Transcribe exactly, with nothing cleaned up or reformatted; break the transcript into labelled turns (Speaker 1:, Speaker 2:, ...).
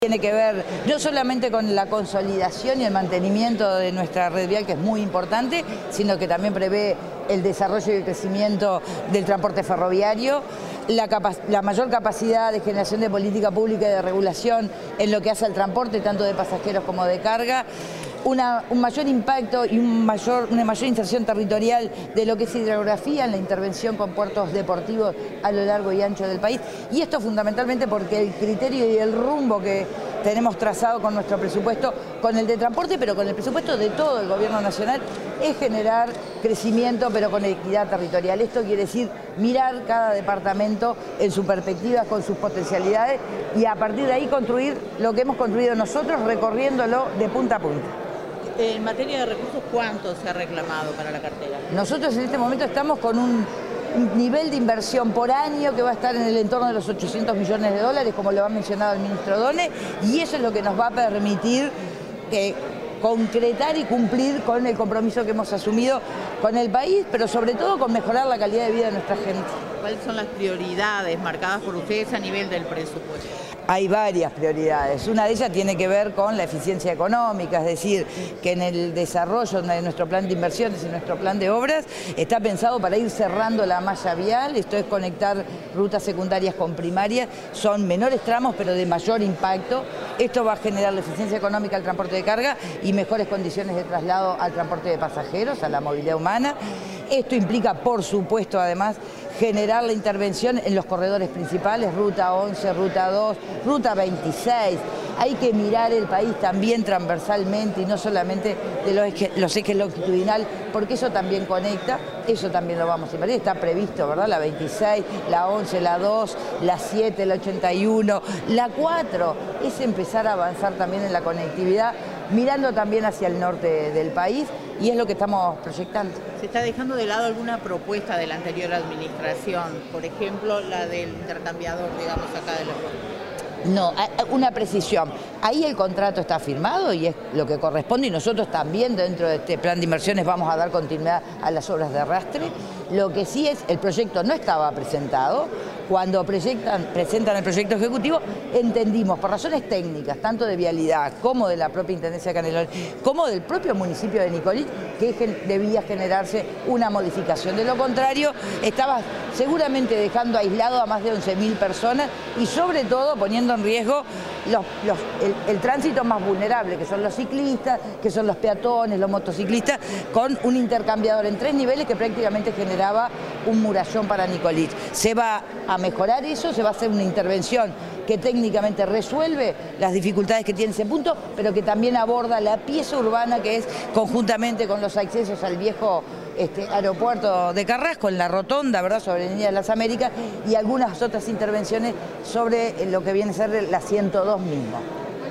Speaker 1: Tiene que ver no solamente con la consolidación y el mantenimiento de nuestra red vial, que es muy importante, sino que también prevé el desarrollo y el crecimiento del transporte ferroviario, la, la mayor capacidad de generación de política pública y de regulación en lo que hace al transporte, tanto de pasajeros como de carga, Una, un mayor impacto y un mayor, una mayor inserción territorial de lo que es hidrografía en la intervención con puertos deportivos a lo largo y ancho del país. Y esto fundamentalmente porque el criterio y el rumbo que tenemos trazado con nuestro presupuesto, con el de transporte, pero con el presupuesto de todo el gobierno nacional, es generar crecimiento, pero con equidad territorial. Esto quiere decir mirar cada departamento en su perspectiva, con sus potencialidades, y a partir de ahí construir lo que hemos construido nosotros, recorriéndolo de punta a punta.
Speaker 2: En materia de recursos, ¿cuánto se ha reclamado para la cartera?
Speaker 1: Nosotros en este momento estamos con un nivel de inversión por año que va a estar en el entorno de los ochocientos millones de dólares, como lo ha mencionado el ministro Done, y eso es lo que nos va a permitir eh, concretar y cumplir con el compromiso que hemos asumido con el país, pero sobre todo con mejorar la calidad de vida de nuestra gente.
Speaker 2: ¿Cuáles son las prioridades marcadas por ustedes a nivel del presupuesto?
Speaker 1: Hay varias prioridades. Una de ellas tiene que ver con la eficiencia económica, es decir, que en el desarrollo de nuestro plan de inversiones y nuestro plan de obras está pensado para ir cerrando la malla vial, esto es conectar rutas secundarias con primarias, son menores tramos pero de mayor impacto. Esto va a generar la eficiencia económica al transporte de carga y mejores condiciones de traslado al transporte de pasajeros, a la movilidad humana. Esto implica, por supuesto, además, generar la intervención en los corredores principales, Ruta once, Ruta dos, Ruta veintiséis. Hay que mirar el país también transversalmente y no solamente de los ejes, los ejes longitudinal, porque eso también conecta, eso también lo vamos a invertir. Está previsto, ¿verdad? La veintiséis, la once, la dos, la siete, la ochenta y uno, la cuatro. Es empezar a avanzar también en la conectividad, mirando también hacia el norte del país, y es lo que estamos proyectando.
Speaker 2: ¿Se está dejando de lado alguna propuesta de la anterior administración? Por ejemplo, la del intercambiador, digamos, acá de los...
Speaker 1: No, una precisión. Ahí el contrato está firmado y es lo que corresponde, y nosotros también dentro de este plan de inversiones vamos a dar continuidad a las obras de arrastre. Lo que sí es, el proyecto no estaba presentado. Cuando proyectan, presentan el proyecto ejecutivo, entendimos por razones técnicas, tanto de vialidad como de la propia Intendencia de Canelones, como del propio municipio de Nicolás, que debía generarse una modificación. De lo contrario, estaba seguramente dejando aislado a más de once mil personas y sobre todo poniendo en riesgo los, los, el, el tránsito más vulnerable, que son los ciclistas, que son los peatones, los motociclistas, con un intercambiador en tres niveles que prácticamente generaba un murallón para Nicolás. Se va a mejorar eso, se va a hacer una intervención que técnicamente resuelve las dificultades que tiene ese punto, pero que también aborda la pieza urbana, que es conjuntamente con los accesos al viejo este, aeropuerto de Carrasco, en la rotonda, ¿verdad?, sobre la Avenida de las Américas, y algunas otras intervenciones sobre lo que viene a ser la ciento dos mismo.